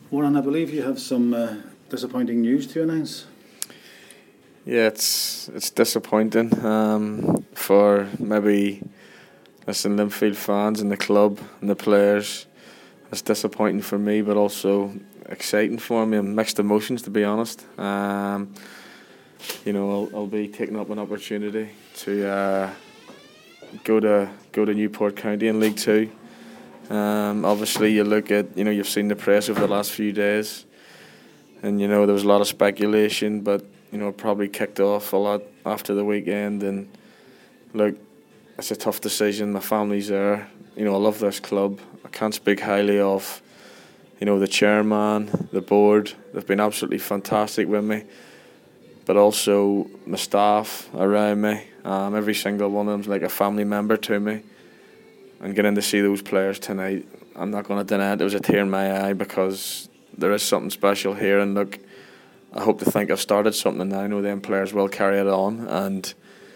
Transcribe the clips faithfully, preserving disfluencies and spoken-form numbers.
Warren, I believe you have some uh, disappointing news to announce. Yeah, it's it's disappointing um, for maybe listen Linfield fans and the club and the players. It's disappointing for me, but also exciting for me and mixed emotions, to be honest. Um, you know, I'll, I'll be taking up an opportunity to uh, go to go to Newport County in League Two. Um, obviously, you look at, you know, you've seen the press over the last few days, and you know there was a lot of speculation, but you know it probably kicked off a lot after the weekend. And look, it's a tough decision. My family's there. You know, I love this club. I can't speak highly of, you know, the chairman, the board. They've been absolutely fantastic with me, but also my staff around me. Um, every single one of them's like a family member to me. And getting to see those players tonight, I'm not going to deny it, there was a tear in my eye, because there is something special here. And look, I hope to think I've started something, and I know them players will carry it on. And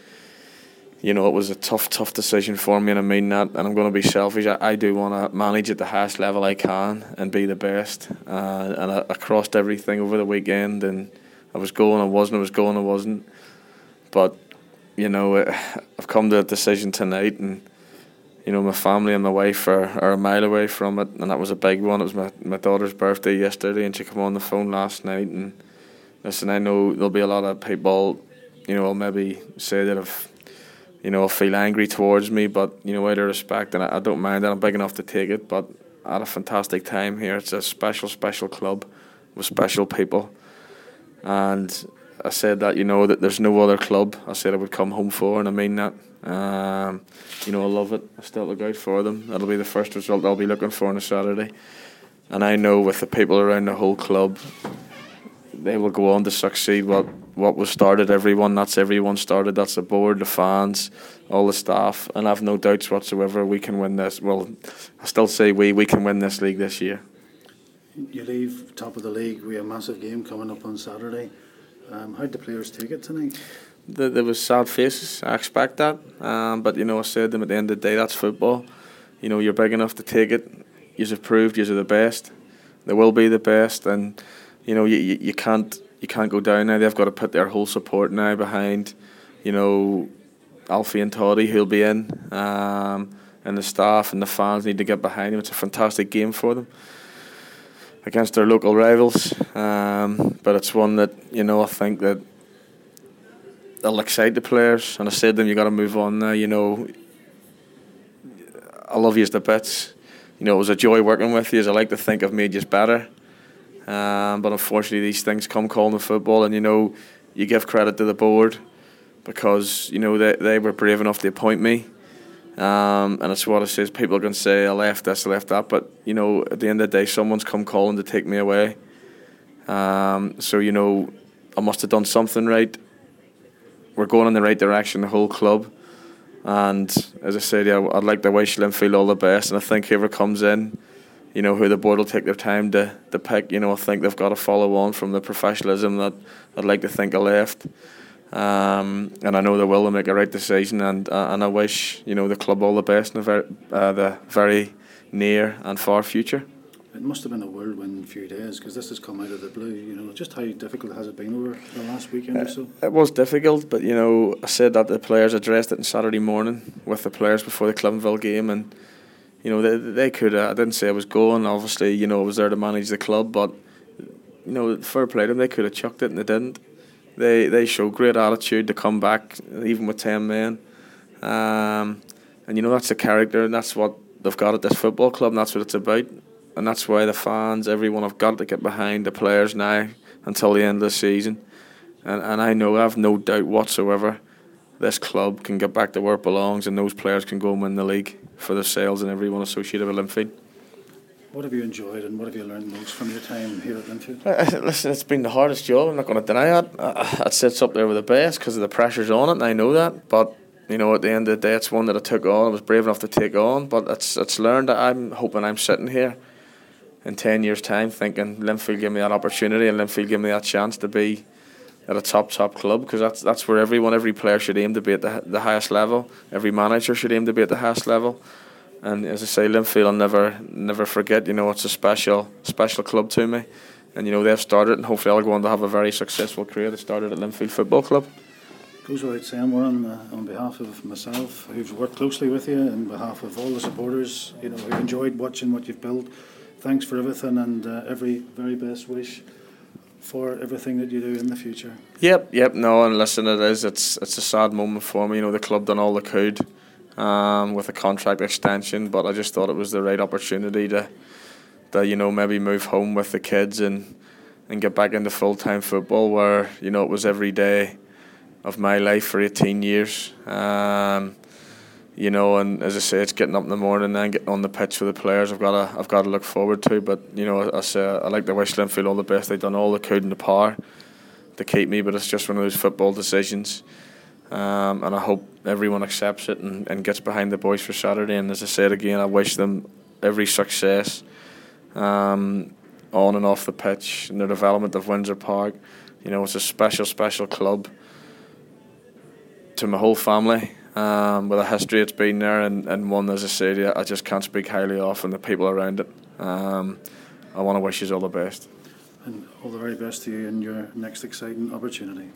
you know, it was a tough, tough decision for me, and I mean that. And I'm going to be selfish. I, I do want to manage at the highest level I can and be the best. Uh, and I, I crossed everything over the weekend, and I was going, I wasn't. I was going, I wasn't. But you know, I've come to a decision tonight, and you know, my family and my wife are, are a mile away from it, and that was a big one. It was my, my daughter's birthday yesterday, and she came on the phone last night. And listen, I know there'll be a lot of people, you know, will maybe say that I've, you know, feel angry towards me, but you know, out of respect, and I, I don't mind that. I'm big enough to take it. But I had a fantastic time here. It's a special, special club with special people, and I said that, you know, that there's no other club I said I would come home for, and I mean that. Um, you know, I love it. I still look out for them. That'll be the first result I'll be looking for on a Saturday. And I know with the people around the whole club, they will go on to succeed. What what was started, everyone, that's everyone started. That's the board, the fans, all the staff. And I have no doubts whatsoever we can win this. Well, I still say we, we can win this league this year. You leave top of the league with a massive game coming up on Saturday. Um, how did the players take it tonight? There was sad faces. I expect that, um, but you know, I said to them at the end of the day, that's football. You know, you're big enough to take it. You've proved you're the best. They will be the best, and you know, you, you you can't you can't go down now. They've got to put their whole support now behind, you know, Alfie and Toddy, who'll be in, um, and the staff and the fans need to get behind them. It's a fantastic game for them against their local rivals, um, but it's one that, you know, I think that they'll excite the players. And I said to them, you got to move on now. You know, I love you as the bits. You know, it was a joy working with you. As I like to think I've made you better. Um, but unfortunately, these things come calling in football. And, you know, you give credit to the board because, you know, they, they were brave enough to appoint me. Um, and it's what it says. People can say, I left this, I left that. But, you know, at the end of the day, someone's come calling to take me away. Um, so, you know, I must have done something right. We're going in the right direction, the whole club. And as I said, yeah, I'd like to wish Linfield all the best. And I think whoever comes in, you know, who the board will take their time to, to pick, you know, I think they've got to follow on from the professionalism that I'd like to think I left. Um, and I know they will make a right decision. And uh, and I wish, you know, the club all the best in the very, uh, the very near and far future. It must have been a whirlwind few days, because this has come out of the blue. You know, just how difficult has it been over the last weekend uh, or so? It was difficult, but you know, I said that the players addressed it on Saturday morning with the players before the Clivenville game, and you know, they they could. Uh, I didn't say I was going. Obviously, you know, I was there to manage the club, but you know, fair play to them. They could have chucked it, and they didn't. They they showed great attitude to come back, even with ten men, um, and you know, that's the character, and that's what they've got at this football club, and that's what it's about. And that's why the fans, everyone, have got to get behind the players now until the end of the season. And and I know, I have no doubt whatsoever, this club can get back to where it belongs, and those players can go and win the league for themselves and everyone associated with Linfield. What have you enjoyed and what have you learned most from your time here at Linfield? Uh, listen, it's been the hardest job. I'm not going to deny that. Uh, it sits up there with the best because of the pressures on it, and I know that. But you know, at the end of the day, it's one that I took on. I was brave enough to take on, but it's it's learned. I'm hoping I'm sitting here in ten years' time thinking Linfield gave me that opportunity and Linfield gave me that chance to be at a top, top club, because that's that's where everyone, every player should aim to be at the, the highest level. Every manager should aim to be at the highest level. And as I say, Linfield, I'll never never forget. You know, it's a special special club to me, and you know they've started, and hopefully I'll go on to have a very successful career. They started at Linfield Football Club. Goes without saying, Warren, uh, on behalf of myself, who've worked closely with you, and on behalf of all the supporters, you know, who've enjoyed watching what you've built. Thanks for everything, and uh, every very best wish for everything that you do in the future. Yep, yep. No, and listen, it is. It's it's a sad moment for me. You know, the club done all they could um, with a contract extension, but I just thought it was the right opportunity to, to you know, maybe move home with the kids and and get back into full time football, where you know it was every day of my life for eighteen years. Um, you know, and as I say, it's getting up in the morning and getting on the pitch with the players. I've got to, I've got to look forward to. But you know, I say I like to wish Linfield all the best. They've done all they could in the power to keep me, but it's just one of those football decisions. Um, and I hope everyone accepts it and, and gets behind the boys for Saturday. And as I said again, I wish them every success um, on and off the pitch in their development of Windsor Park. You know, it's a special, special club to my whole family. Um, with a history it's been there, and, and one, as I said, I just can't speak highly of, and the people around it. Um, I want to wish you all the best. And all the very best to you in your next exciting opportunity.